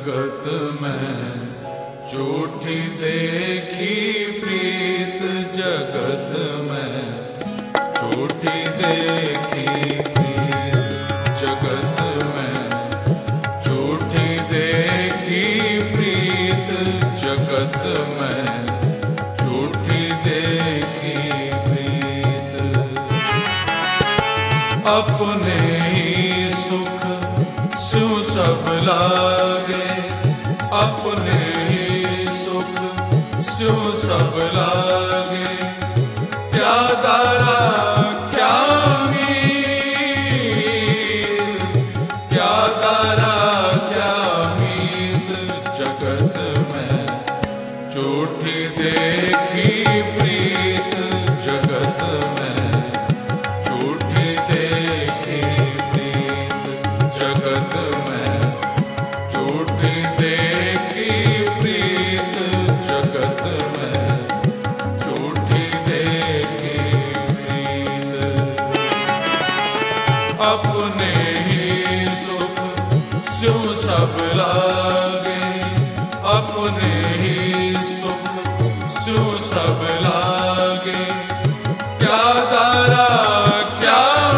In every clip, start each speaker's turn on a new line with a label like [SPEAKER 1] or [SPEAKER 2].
[SPEAKER 1] जगत में झूठी देखी प्रीत, जगत में झूठी देखी प्रीत, जगत में झूठी देखी प्रीत, जगत में झूठी देखी प्रीत। अपने ही सुख स्यों सब लागे, अपने ही सुख स्यों सब लागे, क्या दारा क्या मीत, क्या दारा क्या मीत, जगत में झूठी देखी प्रीत, जगत में झूठी देखी प्रीत, जगत में झूठी देखी प्रीत, जगत में झूठी देखी प्रीत। अपने ही सुख स्यों सब लागे, अपने ही सुख स्यों सब लागे, क्या दारा क्या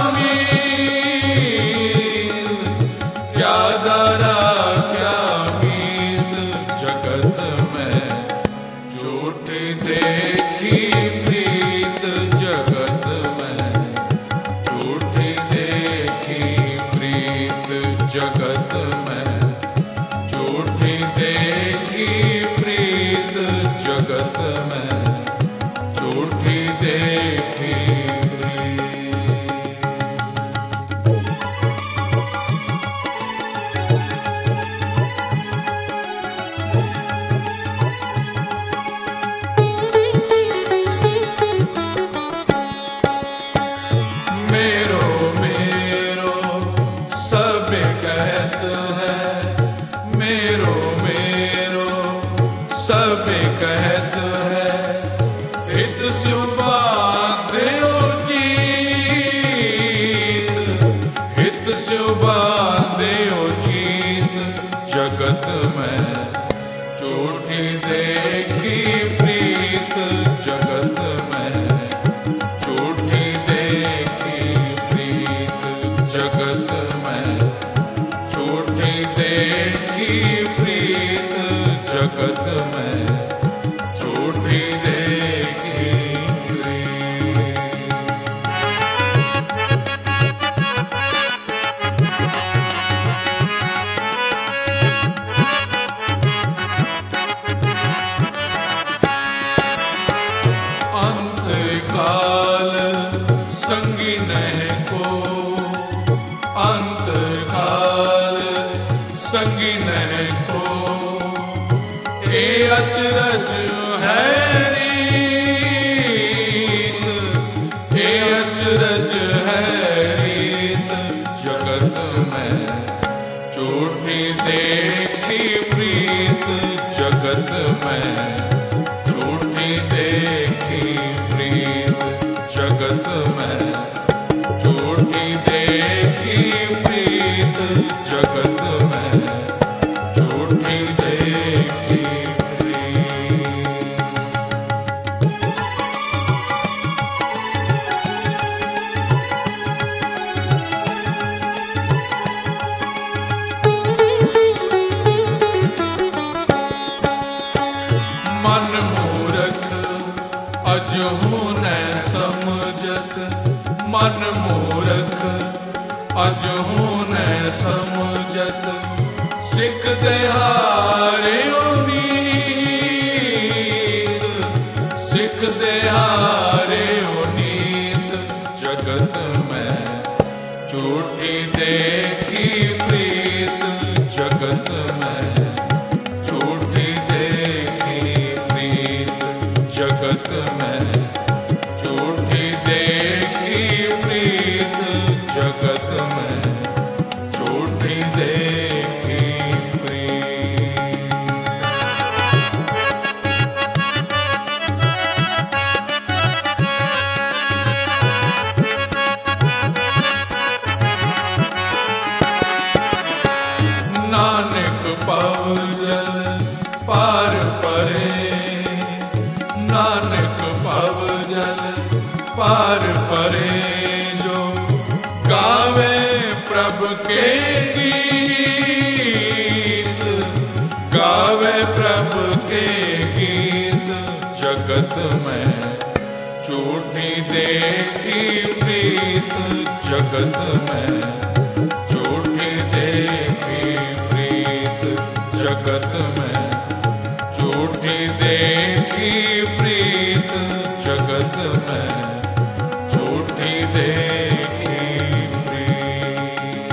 [SPEAKER 1] मीत, क्या दारा क्या मीत, जगत में झूठी देखी प्रीत, जगत में झूठी देखी प्रीत, जगत में झूठी देखी प्रीत, जगत में झूठी देखी प्रीत। मेरो मेरो सब कहत है, मेरो मेरो सब कहत है, हित स्यों बांध्यो जीत, हित स्यों बांध्यो जीत, जगत में झूठी देखी प्रीत, जगत में झूठी देखी प्रीत, जगत में झूठी देखी प्रीत, जगत में झूठी देखी प्रीत। अंतकाल संगी नहीं को, अंतकाल संगी नहीं को, ए अचरज है रीत, ए अचरज है रीत, जगत में झूठी देखी प्रीत, जगत में झूठी देखी प्रीत, जगत में झूठी देखी प्रीत, जगत में झूठी देखी प्रीत। मन मूरख अजहू न समझत, मन मूरख अजहू न समझत, सिख देहारियो नीत, सिख देहारियो नीत, जगत में झूठी देखी प्रीत, जगत में झूठी देखी प्रीत, जगत में झूठी देखी प्रीत, जगत में झूठी देखी प्रीत। नानक पाव नानक भव जल पार परे जो गावे प्रभु के गीत, गावे प्रभु के गीत। जगत में झूठी देखी प्रीत, जगत में झूठी देखी प्रीत, जगत में झूठी देखी प्रीत, जगत में झूठी देखी प्रीत।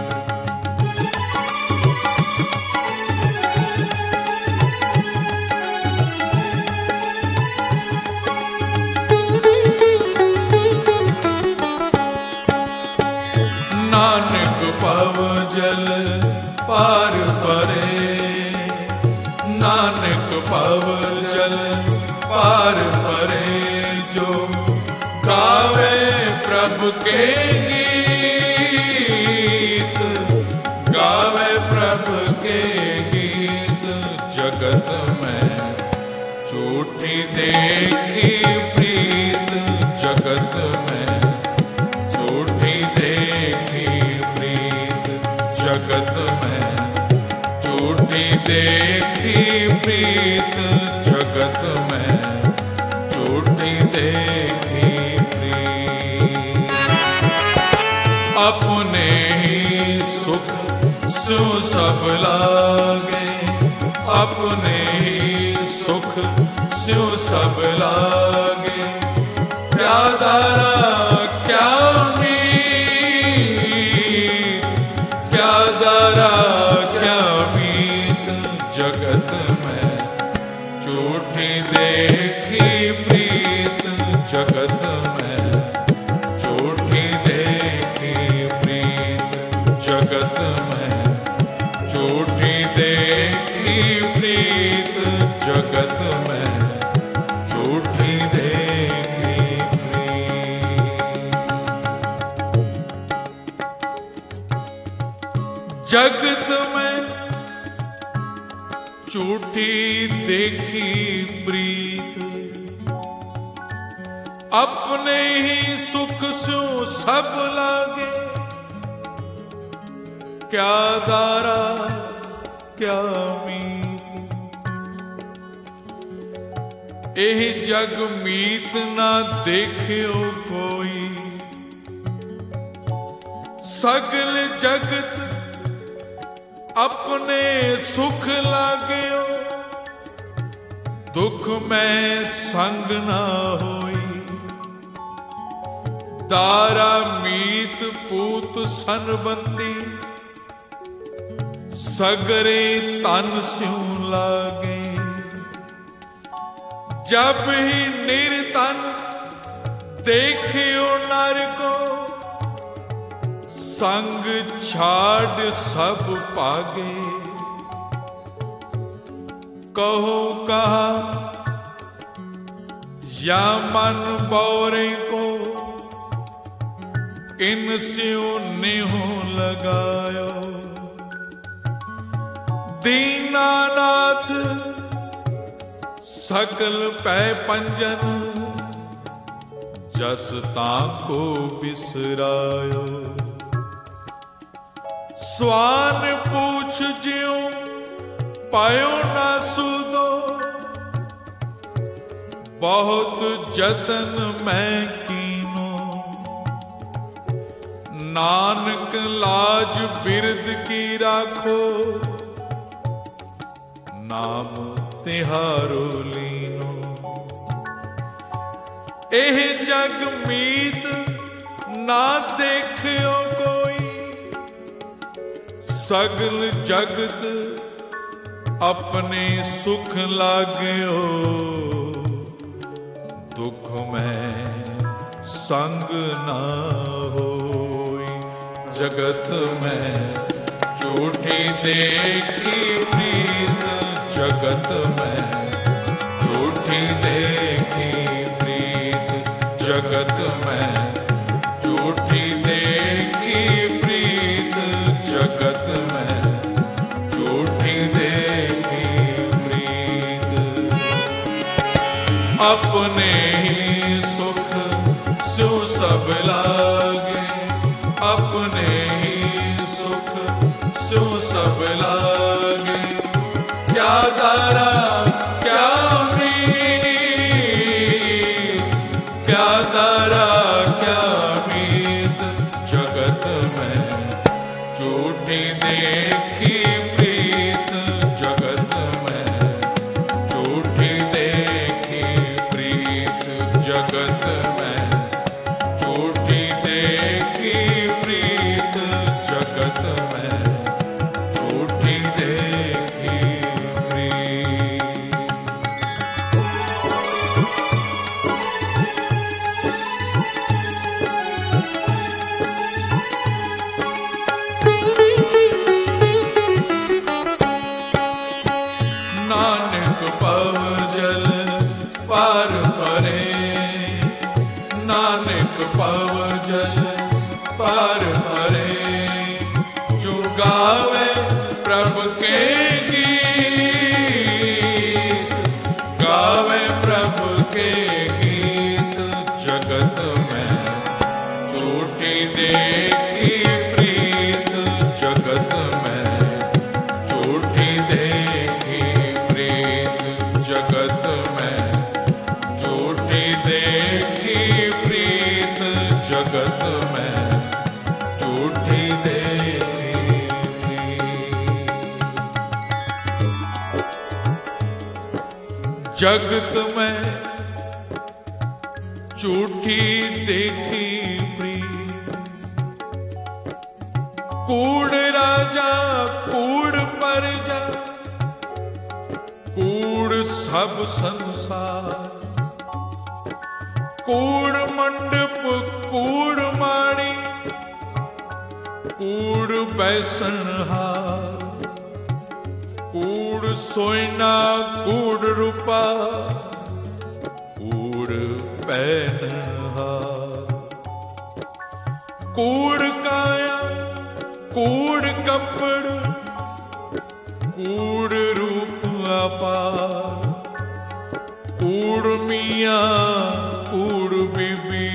[SPEAKER 1] नानक भव जल पार परे, नानक भव जल पार परे जो गावे प्रभु के गीत, गावे प्रभु के गीत। जगत में झूठी देखी प्रीत, जगत में झूठी देखी प्रीत, जगत में झूठी देखी प्रीत, जगत में झूठी देखी प्रीत। अपने ही सुख स्यु सब लागे, अपने ही सुख स्यु सब लागे। क्या दारा क्या मीत, क्या दारा क्या मीत। जगत में झूठी देखी प्रीत, जगत में झूठी देखी प्रीत, जगत में झूठी देखी प्रीत, जगत में झूठी देखी प्रीत। जगत में झूठी देखी प्रीत, अपने ही सुख स्यु सब लागे। क्या दारा क्या मीत, एह जग मीत ना देखियो कोई। सगल जगत अपने सुख लागियो, दुख में संग ना होई। दारा मीत पूत संबंधी, सगरे तन स्यों लागे। जब ही निर्तन देखियो नर को, संग छाड़ सब पागे। कहो कहा या मन बौरे को, इन स्यों नेहो लगायो। दीनानाथ सकल पै पंजन, जस ताको बिसरायो। स्वान पूछ ज्यों पायो ना सुदो, बहुत जतन मैं कीनो। नानक लाज बिरद की राखो, नाम तिहारो लीनो। एह जग मीत ना देखियो कोई, सगल जगत अपने सुख लाग्यो। दुख में संग ना होई, जगत में झूठी देखी प्रीत, जगत में झूठी देखी प्रीत, जगत में झूठी देखी प्रीत, जगत में झूठी देखी प्रीत। अपने ही सुख स्यों सब लागे, अपने ही सुख स्यों सब लागे। क्या दारा क्या मीत, क्या दारा क्या मीत, जगत में झूठी देखी प्रीत, जगत में झूठी देखी प्रीत, जगत में झूठी देखी प्रीत, जगत में झूठी देखी प्रीत। नानक पव जल पार परे, नानक पव जल पार परे, जो गावे प्रभु के गीत, गावे प्रभु के गीत, जगत में झूठी देखी प्रीत, जगत में झूठी देखी प्रीत, जगत में झूठी देखी प्रीत, जगत में झूठी देखी प्रीत। जगत में झूठी देखी प्रीत, कूड़ राजा कूड़ प्रजा, कूड़ सब संसार, कूड़ मंडप कूड़ माणी, कूड़ बैसनहार, कूड़ सोना कूड़ रूपा, कूड़ पहनहार, कूड़ काया कूड़ कपड़, कूड़ रूप अपार, कूड़ मियाँ कूड़ बीबी,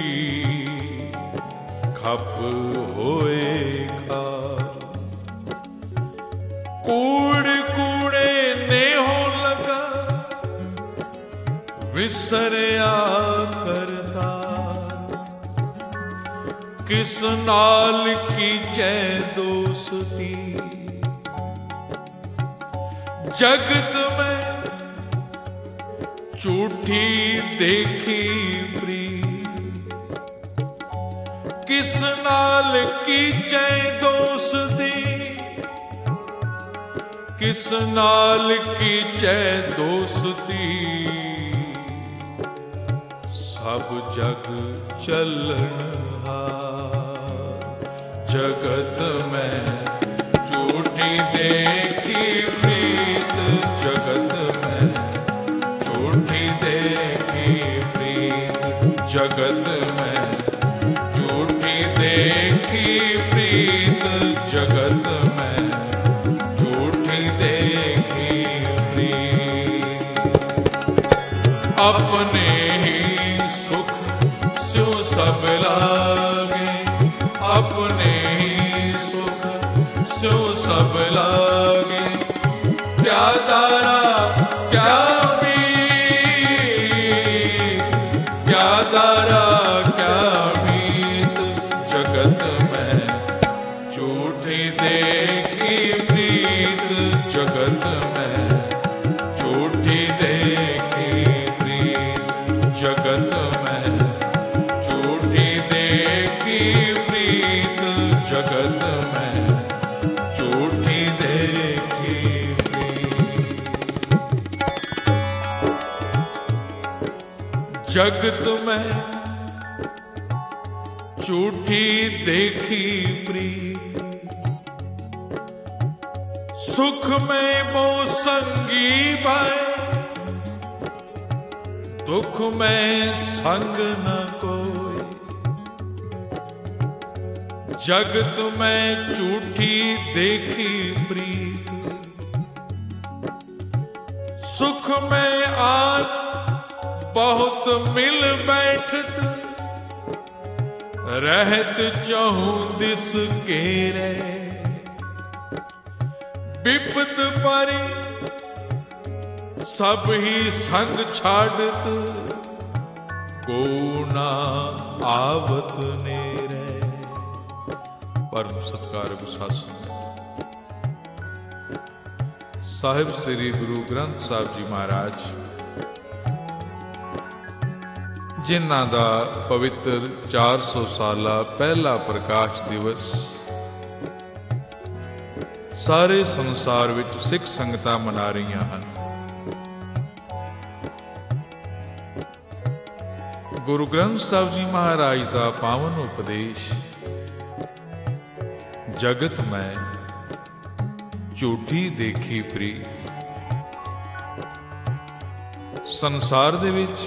[SPEAKER 1] खप होए खार, कूड़ कूड़े ने हो लगा, विसरया करता, किस नाल की जय दोस्ती, जगत में झूठी देखी प्रीत, किस नाल की जय दोस्ती, किस नाल की जय दोस्ती, सब जग चलनहार, जगत में झूठी देखी प्रीत, जगत में झूठी देखी प्रीत, जगत में झूठी देखी प्रीत, जगत में झूठी देखी प्रीत। अपने ही सुख स्यों सब लागे, अपने ही सुख स्यों सब लागे। क्या दारा क्या मीत, क्या दारा क्या मीत, जगत में झूठी देखी प्रीत, जगत में झूठी देखी प्रीत, जगत में झूठी देखी प्रीत, जगत में झूठी देखी प्रीत। जगत में झूठी देखी प्रीत, सुख में वो संगी पाए, दुख में संग न कोई। जगत में झूठी देखी प्रीत, सुख में आज बहुत मिल बैठत, रहत चहु दिस केरे। विपत परी सब ही संग छाड़त, को ना आवत नेरे। परम सत्कारक साध संगत ਸਾਹਿਬ ਸ੍ਰੀ ਗੁਰੂ ਗ੍ਰੰਥ ਸਾਹਿਬ ਜੀ ਮਹਾਰਾਜ, ਜਿਨ੍ਹਾਂ ਦਾ ਪਵਿੱਤਰ 400 ਸਾਲਾ ਪਹਿਲਾ ਪ੍ਰਕਾਸ਼ ਦਿਵਸ ਸਾਰੇ ਸੰਸਾਰ ਵਿੱਚ ਸਿੱਖ ਸੰਗਤਾਂ ਮਨਾ ਰਹੀਆਂ ਹਨ। ਗੁਰੂ ਗ੍ਰੰਥ ਸਾਹਿਬ ਜੀ ਮਹਾਰਾਜ ਦਾ ਪਾਵਨ ਉਪਦੇਸ਼, ਜਗਤ ਮੈਂ ਝੂਠੀ ਦੇਖੀ ਪ੍ਰੀਤ। ਸੰਸਾਰ ਦੇ ਵਿੱਚ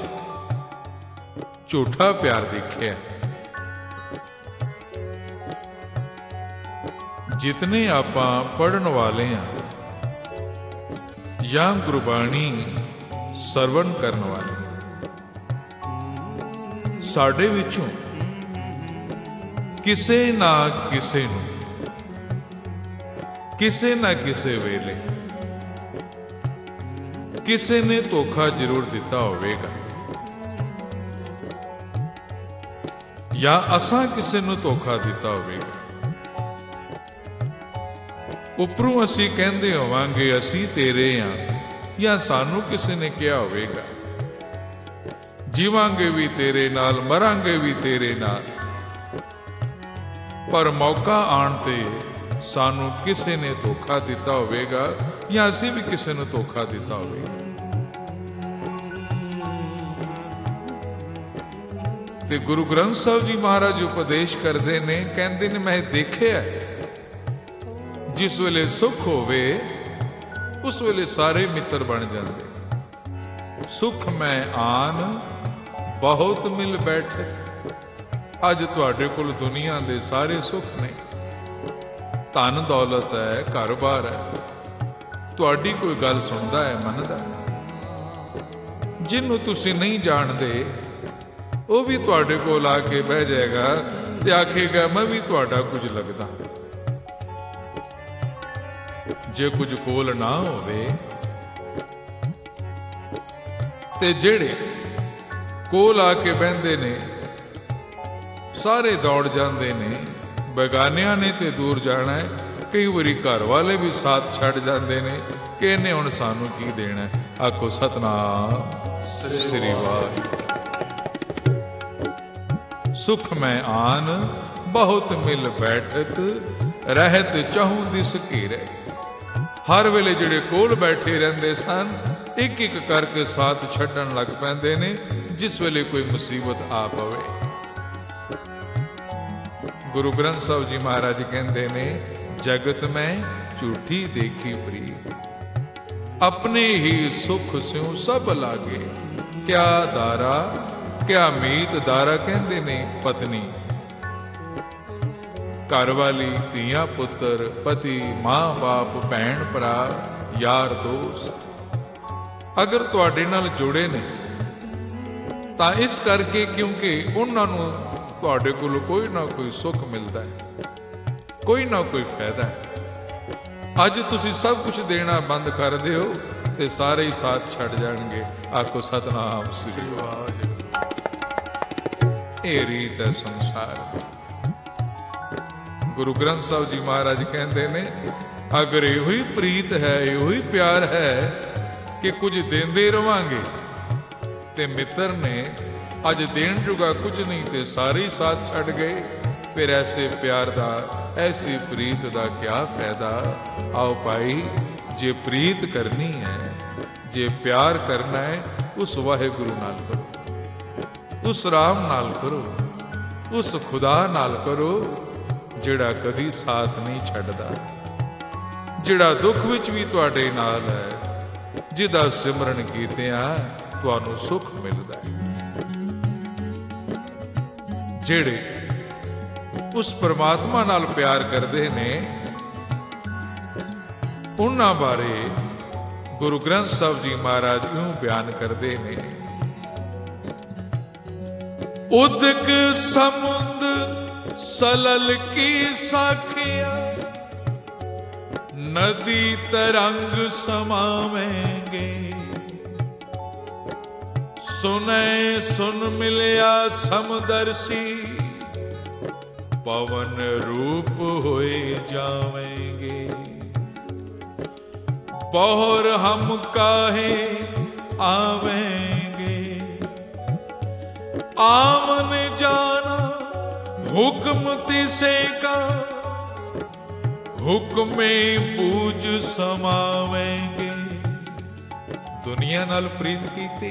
[SPEAKER 1] ਝੂਠਾ ਪਿਆਰ ਦੇਖਿਆ। ਜਿਤਨੇ ਆਪਾਂ ਪੜ੍ਹਨ ਵਾਲੇ ਹਾਂ ਜਾਂ ਗੁਰਬਾਣੀ ਸਰਵਣ ਕਰਨ ਵਾਲੇ, ਸਾਡੇ ਵਿੱਚੋਂ ਕਿਸੇ ਨਾ ਕਿਸੇ ਨੂੰ ਕਿਸੇ ਨਾ ਕਿਸੇ ਵੇਲੇ ਕਿਸੇ ਨੇ ਧੋਖਾ ਜ਼ਰੂਰ ਦਿੱਤਾ ਹੋਵੇਗਾ, ਜਾਂ ਅਸਾਂ ਕਿਸੇ ਨੂੰ ਧੋਖਾ ਦਿੱਤਾ ਹੋਵੇਗਾ। ਉੱਪਰੋਂ ਅਸੀਂ ਕਹਿੰਦੇ ਹੋਵਾਂਗੇ ਅਸੀਂ ਤੇਰੇ ਹਾਂ, ਜਾਂ ਸਾਨੂੰ ਕਿਸੇ ਨੇ ਕਿਹਾ ਹੋਵੇਗਾ ਜੀਵਾਂਗੇ ਵੀ ਤੇਰੇ ਨਾਲ, ਮਰਾਂਗੇ ਵੀ ਤੇਰੇ ਨਾਲ। ਪਰ ਮੌਕਾ ਆਉਣ ਤੇ ਸਾਨੂੰ ਕਿਸੇ ਨੇ ਧੋਖਾ ਦਿੱਤਾ ਹੋਵੇਗਾ, ਜਾਂ ਅਸੀਂ ਵੀ ਕਿਸੇ ਨੂੰ ਧੋਖਾ ਦਿੱਤਾ ਹੋਵੇਗਾ। ਤੇ ਗੁਰੂ ਗ੍ਰੰਥ ਸਾਹਿਬ ਜੀ ਮਹਾਰਾਜ ਉਪਦੇਸ਼ ਕਰਦੇ ਨੇ, ਕਹਿੰਦੇ ਨੇ ਮੈਂ ਦੇਖਿਆ ਜਿਸ ਵੇਲੇ ਸੁੱਖ ਹੋਵੇ ਉਸ ਵੇਲੇ ਸਾਰੇ ਮਿੱਤਰ ਬਣ ਜਾਂਦੇ। ਸੁੱਖ ਮੈਂ ਆਨ ਬਹੁਤ ਮਿਲ ਬੈਠਤ। ਅੱਜ ਤੁਹਾਡੇ ਕੋਲ ਦੁਨੀਆ ਦੇ ਸਾਰੇ ਸੁੱਖ ਨੇ, ਧਨ ਦੌਲਤ ਹੈ, ਘਰ-ਬਾਰ ਹੈ, ਤੁਹਾਡੀ ਕੋਈ ਗੱਲ ਸੁਣਦਾ ਹੈ, ਮੰਨਦਾ ਹੈ। ਜਿਹਨੂੰ ਤੁਸੀਂ ਨਹੀਂ ਜਾਣਦੇ ਉਹ ਵੀ ਤੁਹਾਡੇ ਕੋਲ ਆ ਕੇ ਬਹਿ ਜਾਏਗਾ ਤੇ ਆਖੇਗਾ ਮੈਂ ਵੀ ਤੁਹਾਡਾ ਕੁਝ ਲੱਗਦਾ। ਜੇ ਕੁਝ ਕੋਲ ਨਾ ਹੋਵੇ ਤੇ ਜਿਹੜੇ ਕੋਲ ਆ ਕੇ ਬਹਿੰਦੇ ਨੇ ਸਾਰੇ ਦੌੜ ਜਾਂਦੇ ਨੇ। ਬੇਗਾਨਿਆਂ ਨੇ ਤੇ ਦੂਰ ਜਾਣਾ ਹੈ। ਕਈ ਵਾਰੀ ਘਰ ਵਾਲੇ ਵੀ ਸਾਥ ਛੱਡ ਜਾਂਦੇ ਨੇ ਕਿ ਇਹਨੇ ਹੁਣ ਸਾਨੂੰ ਕੀ ਦੇਣਾ। ਆਖੋ ਸਤਨਾਮ ਸ੍ਰੀ ਵਾਹਿਗੁਰੂ। ਸੁਖ ਮੈਂ ਆਨ ਬਹੁਤ ਮਿਲ ਬੈਠਤ, ਰਹਿਤ ਚਹੂ ਦਿਸ ਘੇਰੇ। ਹਰ ਵੇਲੇ ਜਿਹੜੇ ਕੋਲ ਬੈਠੇ ਰਹਿੰਦੇ ਸਨ ਇੱਕ ਇੱਕ ਕਰਕੇ ਸਾਥ ਛੱਡਣ ਲੱਗ ਪੈਂਦੇ ਨੇ ਜਿਸ ਵੇਲੇ ਕੋਈ ਮੁਸੀਬਤ ਆ ਪਵੇ। ਗੁਰੂ ਗ੍ਰੰਥ ਸਾਹਿਬ ਜੀ ਮਹਾਰਾਜ ਕਹਿੰਦੇ ਨੇ, ਜਗਤ ਮੈਂ ਝੂਠੀ ਦੇਖੀ ਪ੍ਰੀਤ, ਆਪਣੇ ਹੀ ਸੁਖ ਸਿਉ ਸਭ ਲਾਗੇ। ਕਿਆ ਦਾਰਾ ਕਿਆ ਮੀਤ। ਦਾਰਾ ਕਹਿੰਦੇ ਨੇ ਪਤਨੀ, ਘਰ ਵਾਲੀ, ਧੀਆਂ ਪੁੱਤਰ, ਪਤੀ, ਮਾਂ ਬਾਪ, ਭੈਣ ਭਰਾ, ਯਾਰ ਦੋਸਤ ਅਗਰ ਤੁਹਾਡੇ ਨਾਲ ਜੁੜੇ ਨੇ ਤਾਂ ਇਸ ਕਰਕੇ ਕਿਉਂਕਿ ਉਹਨਾਂ ਨੂੰ ਤੁਹਾਡੇ ਕੋਲ ਕੋਈ ਨਾ ਕੋਈ ਸੁੱਖ ਮਿਲਦਾ ਹੈ, ਕੋਈ ਨਾ ਕੋਈ ਫਾਇਦਾ ਹੈ। ਅੱਜ ਤੁਸੀਂ ਸਭ ਕੁਝ ਦੇਣਾ ਬੰਦ ਕਰ ਦਿਓ ਤੇ ਸਾਰੇ ਹੀ ਸਾਥ ਛੱਡ ਜਾਣਗੇ। ਆਖੋ ਸਤਨਾਮ ਸ੍ਰੀ ਵਾਹਿਗੁਰੂ। ਇਹ ਰੀਤ ਹੈ ਸੰਸਾਰ ਦੀ। ਗੁਰੂ ਗ੍ਰੰਥ ਸਾਹਿਬ ਜੀ ਮਹਾਰਾਜ ਕਹਿੰਦੇ ਨੇ, ਅਗਰ ਇਹੋ ਹੀ ਪ੍ਰੀਤ ਹੈ, ਇਹੋ ਹੀ ਪਿਆਰ ਹੈ ਕਿ ਕੁਝ ਦਿੰਦੇ ਰਵਾਂਗੇ ਤੇ ਮਿੱਤਰ ਨੇ ਅੱਜ ਦੇਣ ਜੋਗਾ ਕੁਝ ਨਹੀਂ ਤੇ ਸਾਰੇ ਹੀ ਸਾਥ ਛੱਡ ਗਏ, ਫਿਰ ਐਸੇ ਪਿਆਰ ਦਾ, ਐਸੀ ਪ੍ਰੀਤ ਦਾ ਕਿਆ ਫਾਇਦਾ। ਆਓ ਭਾਈ, ਜੇ ਪ੍ਰੀਤ ਕਰਨੀ ਹੈ, ਜੇ ਪਿਆਰ ਕਰਨਾ ਹੈ, ਉਸ ਵਾਹਿਗੁਰੂ ਨਾਲ ਕਰੋ, ਉਸ ਰਾਮ ਨਾਲ ਕਰੋ, ਉਸ ਖੁਦਾ ਨਾਲ ਕਰੋ ਜਿਹੜਾ ਕਦੀ ਸਾਥ ਨਹੀਂ ਛੱਡਦਾ, ਜਿਹੜਾ ਦੁੱਖ ਵਿੱਚ ਵੀ ਤੁਹਾਡੇ ਨਾਲ ਹੈ, ਜਿਹਦਾ ਸਿਮਰਨ ਕੀਤਿਆਂ ਤੁਹਾਨੂੰ ਸੁੱਖ ਮਿਲਦਾ ਹੈ। ਜਿਹੜੇ ਉਸ ਪਰਮਾਤਮਾ ਨਾਲ ਪਿਆਰ ਕਰਦੇ ਨੇ ਉਹਨਾਂ ਬਾਰੇ ਗੁਰੂ ਗ੍ਰੰਥ ਸਾਹਿਬ ਜੀ ਮਹਾਰਾਜ ਇਉਂ ਬਿਆਨ ਕਰਦੇ ਨੇ, उदक समुंद सलल की साखिया, नदी तरंग समावेंगे। सुने सुन मिलिया समदर्शी, पवन रूप होए जावेंगे। बहुर हम काहे आवेंगे, आमन जाना हुक्म तिसे का, हुक्मे पूज समावेंगे। दुनिया नाल प्रीत कीती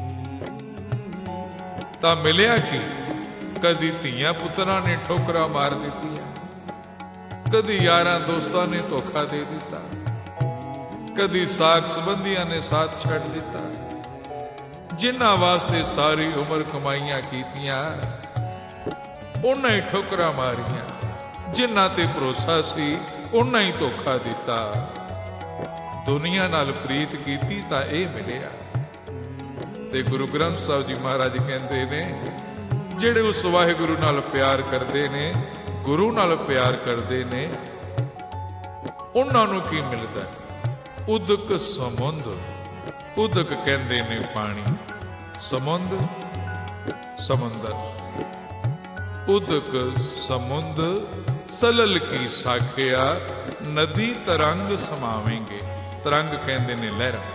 [SPEAKER 1] तां मिलिया की, कदी धीआं पुत्रां ने ठोकरां मार दित्तियां, कदी यारां दोस्तां ने धोखा दे दिता, कदी साक संबंधियां ने साथ छड्ड दिता। जिन्हां वास्ते सारी उम्र कमाईयां कीतियां, उन्हां ही ठोकरां मारियां। जिन्हां ते भरोसा सी, उन्हां ही धोखा दिता। दुनिया नाल प्रीत कीती तां इह मिलिया। ते गुरु ग्रंथ साहिब जी महाराज कहते ने, ਜਿਹੜੇ ਉਸ ਵਾਹਿਗੁਰੂ ਨਾਲ ਪਿਆਰ ਕਰਦੇ ਨੇ, ਗੁਰੂ ਨਾਲ ਪਿਆਰ ਕਰਦੇ ਨੇ, ਉਹਨਾਂ ਨੂੰ ਕੀ ਮਿਲਦਾ? ਉਦਕ ਸਮੁੰਦ। ਉਦਕ ਕਹਿੰਦੇ ਨੇ ਪਾਣੀ, ਸਮੁੰਦ ਸਮੁੰਦਰ। ਉਦਕ ਸਮੁੰਦ ਸਲਲ ਕੀ ਸਾਖਿਆ, ਨਦੀ ਤਰੰਗ ਸਮਾਵੇਂਗੇ। ਤਰੰਗ ਕਹਿੰਦੇ ਨੇ ਲਹਿਰਾਂ।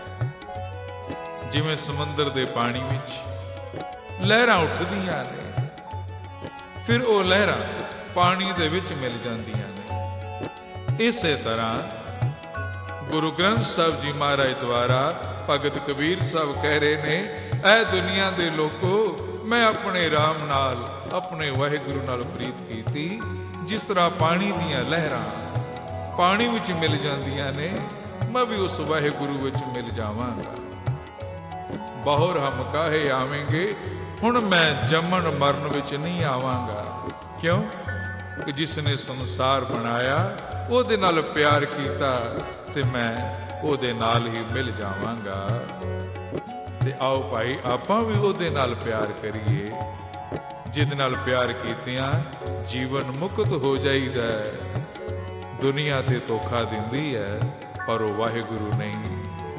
[SPEAKER 1] ਜਿਵੇਂ ਸਮੁੰਦਰ ਦੇ ਪਾਣੀ ਵਿੱਚ ਲਹਿਰਾਂ ਉੱਠਦੀਆਂ ਨੇ, ਫਿਰ ਉਹ ਲਹਿਰਾਂ ਪਾਣੀ ਦੇ ਵਿੱਚ ਮਿਲ ਜਾਂਦੀਆਂ ਨੇ। ਇਸੇ ਤਰ੍ਹਾਂ ਗੁਰੂ ਗ੍ਰੰਥ ਸਾਹਿਬ ਜੀ ਮਹਾਰਾਜ ਦੁਆਰਾ ਭਗਤ ਕਬੀਰ ਸਾਹਿਬ ਕਹਿ ਰਹੇ ਨੇ, ਐ ਦੁਨੀਆ ਦੇ ਲੋਕੋ, ਮੈਂ ਆਪਣੇ ਰਾਮ ਨਾਲ, ਆਪਣੇ ਵਾਹਿਗੁਰੂ ਨਾਲ ਪ੍ਰੀਤ ਕੀਤੀ, ਜਿਸ ਤਰ੍ਹਾਂ ਪਾਣੀ ਦੀਆਂ ਲਹਿਰਾਂ ਪਾਣੀ ਵਿੱਚ ਮਿਲ ਜਾਂਦੀਆਂ ਨੇ, ਮੈਂ ਵੀ ਉਸ ਵਾਹਿਗੁਰੂ ਵਿੱਚ ਮਿਲ ਜਾਵਾਂਗਾ। ਬਹੁਰ ਹਮ ਕਾਹੇ ਆਵੇਂਗੇ, ਹੁਣ ਮੈਂ ਜੰਮਣ ਮਰਨ ਵਿੱਚ ਨਹੀਂ ਆਵਾਂਗਾ। ਕਿਉਂ? ਕਿ ਜਿਸ ਨੇ ਸੰਸਾਰ ਬਣਾਇਆ, ਉਹਦੇ ਨਾਲ ਪਿਆਰ ਕੀਤਾ, ਤੇ ਮੈਂ ਉਹਦੇ ਨਾਲ ਹੀ ਮਿਲ ਜਾਵਾਂਗਾ। ਤੇ ਆਓ ਭਾਈ, ਆਪਾਂ ਵੀ ਉਹਦੇ ਨਾਲ ਪਿਆਰ ਕਰੀਏ, ਜਿਹਦੇ ਨਾਲ ਪਿਆਰ ਕੀਤਿਆਂ ਜੀਵਨ ਮੁਕਤ ਹੋ ਜਾਈਦਾ। ਦੁਨੀਆ ਤੇ ਧੋਖਾ ਦਿੰਦੀ ਹੈ, ਪਰ ਉਹ ਵਾਹਿਗੁਰੂ ਨਹੀਂ।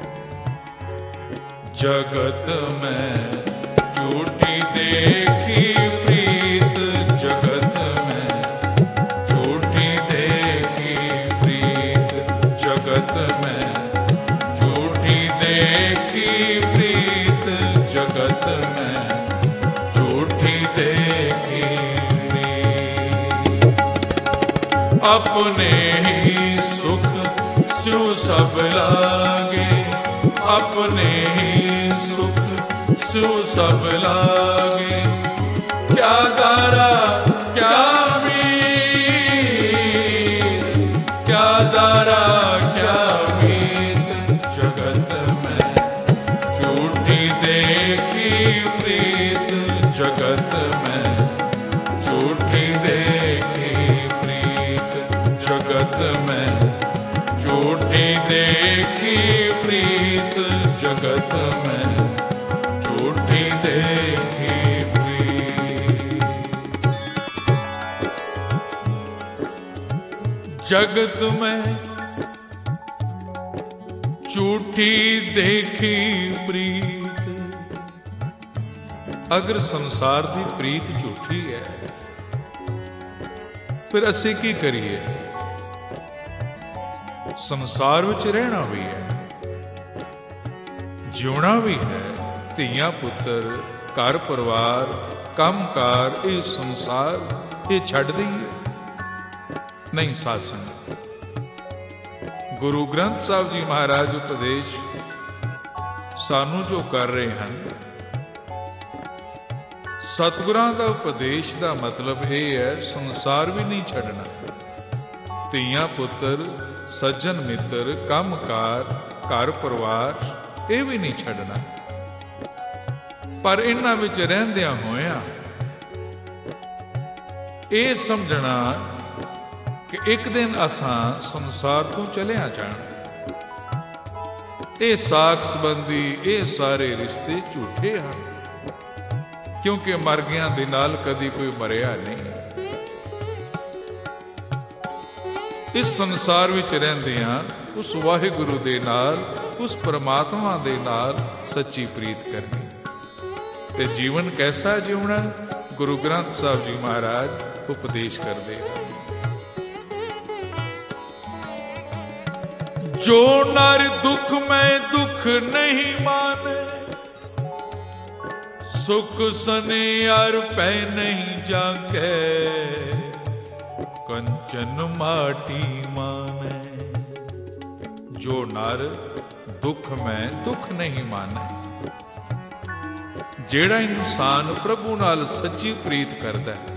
[SPEAKER 1] जगत में झूठी देखी प्रीत, जगत में झूठी देखी प्रीत, जगत में झूठी देखी प्रीत, जगत में झूठी देखी प्रीत। अपने ही सुख स्यों सब लागे, अपने ही सुख स्यों सब लागे। क्या दारा क्या मीत, क्या दारा क्या मीत, जगत में झूठी देखी प्रीत, जगत में झूठी देखी प्रीत, जगत में झूठी देखी प्रीत, जगत में झूठी देखी प्रीत। जगत में झूठी देखी प्रीत। अगर संसार की प्रीत झूठी है, फिर असी की करिए? संसार विच रहना भी है, ਜਿਉਣਾ ਵੀ ਹੈ। ਧੀਆਂ ਪੁੱਤਰ, ਘਰ ਪਰਿਵਾਰ, ਕੰਮਕਾਰ, ਇਹ ਸੰਸਾਰ, ਇਹ ਛੱਡ ਦਈਏ? ਨਹੀਂ ਸਾਧ ਸੰਗਤ। ਗੁਰੂ ਗ੍ਰੰਥ ਸਾਹਿਬ ਜੀ ਮਹਾਰਾਜ ਉਪਦੇਸ਼ ਸਾਨੂੰ ਜੋ ਕਰ ਰਹੇ ਹਨ, ਸਤਿਗੁਰਾਂ ਦਾ ਉਪਦੇਸ਼ ਦਾ ਮਤਲਬ ਇਹ ਹੈ, ਸੰਸਾਰ ਵੀ ਨਹੀਂ ਛੱਡਣਾ। ਧੀਆਂ ਪੁੱਤਰ, ਸੱਜਣ ਮਿੱਤਰ, ਕੰਮਕਾਰ, ਘਰ ਪਰਿਵਾਰ, ਇਹ ਵੀ ਨਹੀਂ ਛੱਡਣਾ। ਪਰ ਇਹਨਾਂ ਵਿੱਚ ਰਹਿੰਦਿਆਂ ਹੋਇਆਂ ਇਹ ਸਮਝਣਾ ਕਿ ਇੱਕ ਦਿਨ ਅਸਾਂ ਸੰਸਾਰ ਤੋਂ ਚਲਿਆ ਜਾਣਾ। ਇਹ ਸਾਕ ਸੰਬੰਧੀ, ਇਹ ਸਾਰੇ ਰਿਸ਼ਤੇ ਝੂਠੇ ਹਨ। ਕਿਉਂਕਿ ਮਰ ਗਿਆਂ ਦੇ ਨਾਲ ਕਦੀ ਕੋਈ ਮਰਿਆ ਨਹੀਂ। ਇਸ ਸੰਸਾਰ ਵਿੱਚ ਰਹਿੰਦਿਆਂ ਉਸ ਵਾਹਿਗੁਰੂ ਦੇ ਨਾਲ, ਉਸ ਪਰਮਾਤਮਾ ਦੇ ਨਾਲ ਸੱਚੀ ਪ੍ਰੀਤ ਕਰਨੀ। ਤੇ ਜੀਵਨ ਕੈਸਾ ਜਿਉਣਾ, ਗੁਰੂ ਗ੍ਰੰਥ ਸਾਹਿਬ ਜੀ ਮਹਾਰਾਜ ਉਪਦੇਸ਼ ਕਰਦੇ ਹਨ। ਜੋ ਨਰ ਦੁਖ ਮੈਂ ਦੁਖ ਨਹੀਂ ਮਾਨੇ, ਸੁਖ ਸਨਿਆਰ ਪੈ ਨਹੀਂ ਜਾਗੇ, ਕੰਚਨ ਮਾਟੀ ਮਾਨੇ। ਜੋ ਨਰ ਦੁਖ ਮੈਂ ਦੁਖ ਨਹੀਂ ਮਾਨੇ, ਜਿਹੜਾ ਇਨਸਾਨ ਪ੍ਰਭੂ ਨਾਲ ਸੱਚੀ ਪ੍ਰੀਤ ਕਰਦਾ ਹੈ,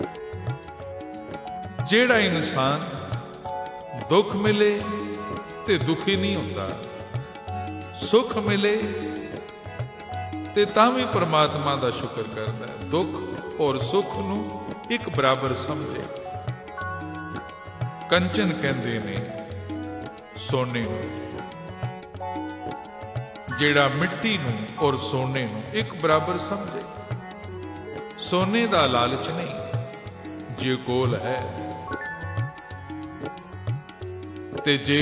[SPEAKER 1] ਜਿਹੜਾ ਇਨਸਾਨ ਦੁੱਖ ਮਿਲੇ ਤੇ ਦੁਖੀ ਨਹੀਂ ਹੁੰਦਾ, ਸੁੱਖ ਮਿਲੇ ਤੇ ਤਾਂ ਵੀ ਪਰਮਾਤਮਾ ਦਾ ਸ਼ੁਕਰ ਕਰਦਾ ਹੈ। ਦੁੱਖ ਔਰ ਸੁੱਖ ਨੂੰ ਇੱਕ ਬਰਾਬਰ ਸਮਝੇ। ਕੰਚਨ ਕਹਿੰਦੇ ਨੇ ਸੋਨੇ ਨੂੰ, ਜਿਹੜਾ ਮਿੱਟੀ ਨੂੰ ਔਰ ਸੋਨੇ ਨੂੰ ਇੱਕ ਬਰਾਬਰ ਸਮਝੇ। ਸੋਨੇ ਦਾ ਲਾਲਚ ਨਹੀਂ, ਜੇ ਕੋਲ ਹੈ, ਤੇ ਜੇ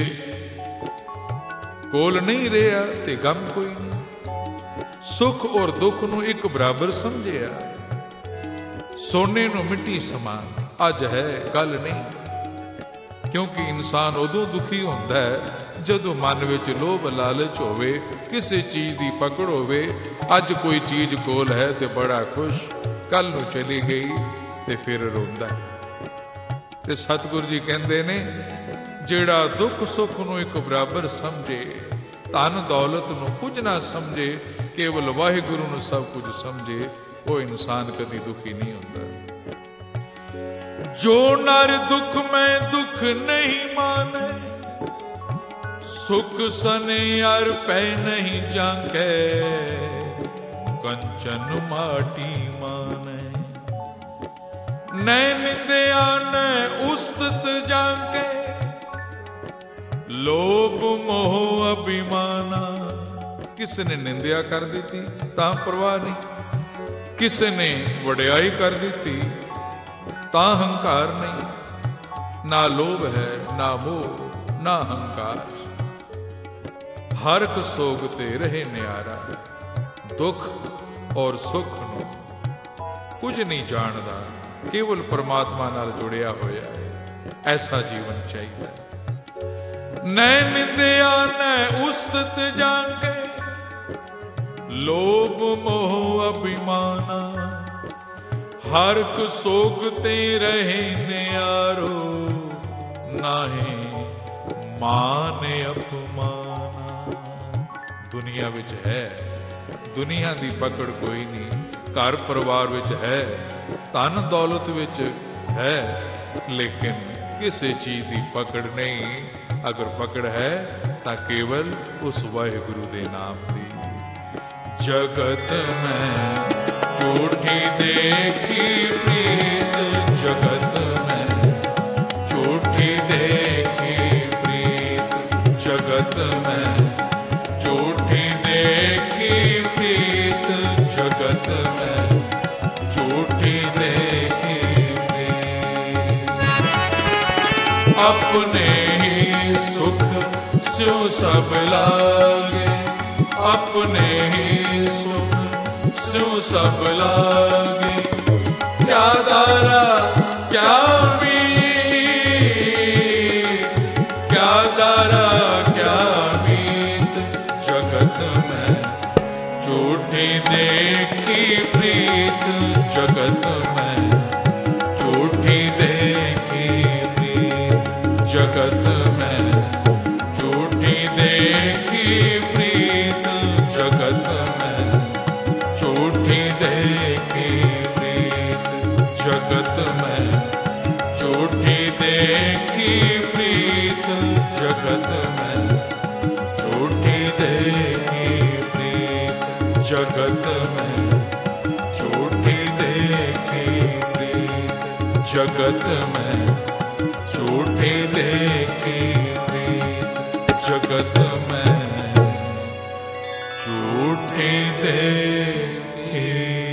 [SPEAKER 1] ਕੋਲ ਨਹੀਂ ਰਿਹਾ ਤੇ ਗਮ ਕੋਈ ਨਹੀਂ। ਸੁੱਖ ਔਰ ਦੁੱਖ ਨੂੰ ਇੱਕ ਬਰਾਬਰ ਸਮਝਿਆ। ਸੋਨੇ ਨੂੰ ਮਿੱਟੀ ਸਮਾਨ ਅੱਜ ਹੈ, ਕੱਲ ਨਹੀਂ। ਕਿਉਂਕਿ ਇਨਸਾਨ ਉਦੋਂ ਦੁਖੀ ਹੁੰਦਾ ਹੈ ਜਦੋਂ ਮਨ ਵਿੱਚ ਲੋਭ ਲਾਲਚ ਹੋਵੇ, ਕਿਸੇ ਚੀਜ਼ ਦੀ ਪਕੜ ਹੋਵੇ। ਅੱਜ ਕੋਈ ਚੀਜ਼ ਕੋਲ ਹੈ ਤੇ ਬੜਾ ਖੁਸ਼, ਕੱਲ ਨੂੰ ਚਲੀ ਗਈ ਤੇ ਫਿਰ ਰੋਂਦਾ। ਤੇ ਸਤਿਗੁਰੂ ਜੀ ਕਹਿੰਦੇ ਨੇ, ਜਿਹੜਾ ਦੁੱਖ ਸੁੱਖ ਨੂੰ ਇੱਕ ਬਰਾਬਰ ਸਮਝੇ, ਧਨ ਦੌਲਤ ਨੂੰ ਕੁਝ ਨਾ ਸਮਝੇ, ਕੇਵਲ ਵਾਹਿਗੁਰੂ ਨੂੰ ਸਭ ਕੁਝ ਸਮਝੇ, ਉਹ ਇਨਸਾਨ ਕਦੀ ਦੁਖੀ ਨਹੀਂ ਹੁੰਦਾ। ਜੋ ਨਰ ਦੁਖ ਮੈਂ ਦੁਖ ਨਹੀਂ ਮਾਨੇ, ਸੁਖ ਸਨਿਆਰ ਪੈ ਨਹੀਂ ਜਾਗੇ, ਕੰਚਨ ਮਾਟੀ ਮਾਨੇ। ਨੈ ਨਿੰਦਿਆ ਨੈ ਉਸਤਤ ਜਾਗੇ, ਲੋਭ ਮੋਹ ਅਭਿਮਾਨਾ। ਕਿਸੇ ਨੇ ਨਿੰਦਿਆ ਕਰ ਦਿੱਤੀ ਤਾਂ ਪਰਵਾਹ ਨਹੀਂ, ਕਿਸੇ ਨੇ ਵਡਿਆਈ ਕਰ ਦਿੱਤੀ ਤਾਂ ਹੰਕਾਰ ਨਹੀਂ। ਨਾ ਲੋਭ ਹੈ, ਨਾ ਮੋਹ, ਨਾ ਹੰਕਾਰ। ਹਰ ਇੱਕ ਸੋਗ ਤੇ ਰਹੇ ਨਿਆਰਾ, ਦੁੱਖ ਔਰ ਸੁੱਖ ਨੂੰ ਕੁਝ ਨਹੀਂ ਜਾਣਦਾ, ਕੇਵਲ ਪਰਮਾਤਮਾ ਨਾਲ ਜੁੜਿਆ ਹੋਇਆ ਹੈ। ਐਸਾ ਜੀਵਨ ਚਾਹੀਦਾ। ਨੈ ਨਿੰਦਿਆ ਨੈ ਉਸਤਤ ਜਾਗੇ, ਲੋਭ ਮੋਹ ਅਭਿਮਾਨਾ। ਹਰ ਇੱਕ ਸੋਗ ਤੇ ਰਹੇ ਨਿਆਰੋ, ਨਾਹੀਂ ਮਾਨ ਅਪਮਾਨਾ। ਦੁਨੀਆ ਵਿੱਚ ਹੈ, ਦੁਨੀਆ ਦੀ ਪਕੜ ਕੋਈ ਨਹੀਂ। ਘਰ ਪਰਿਵਾਰ ਵਿੱਚ ਹੈ, ਧਨ ਦੌਲਤ ਵਿੱਚ ਹੈ, ਲੇਕਿਨ ਕਿਸੇ ਚੀਜ਼ ਦੀ ਪਕੜ ਨਹੀਂ। ਅਗਰ ਪਕੜ ਹੈ ਤਾਂ ਕੇਵਲ ਉਸ ਵਾਹਿਗੁਰੂ ਦੇ ਨਾਮ ਦੀ। ਜਗਤ ਮੈਂ ਝੂਠੀ ਦੇਖੀ ਪ੍ਰੀਤ, ਜਗਤ ਮੈਂ ਝੂਠੀ ਦੇਖੀ ਪ੍ਰੀਤ, ਜਗਤ ਮੈਂ ਝੂਠੀ ਦੇਖੀ ਪ੍ਰੀਤ, ਜਗਤ ਮੈਂ ਝੂਠੀ ਦੇਖੀ ਪ੍ਰੀਤ। ਆਪਣੇ सुख स्यो सब लागे, अपने ही सुख स्यो सब लागे। क्या दारा क्या मीत, क्या दारा क्या मीत, जगत में झूठी देखी प्रीत, जगत में झूठी देखी प्रीत, जगत जगत में झूठी देखी प्रीत, जगत में झूठी देखी प्रीत, जगत में झूठी देखी प्रीत, जगत में झूठी देखी प्रीत, जगत में झूठी देखी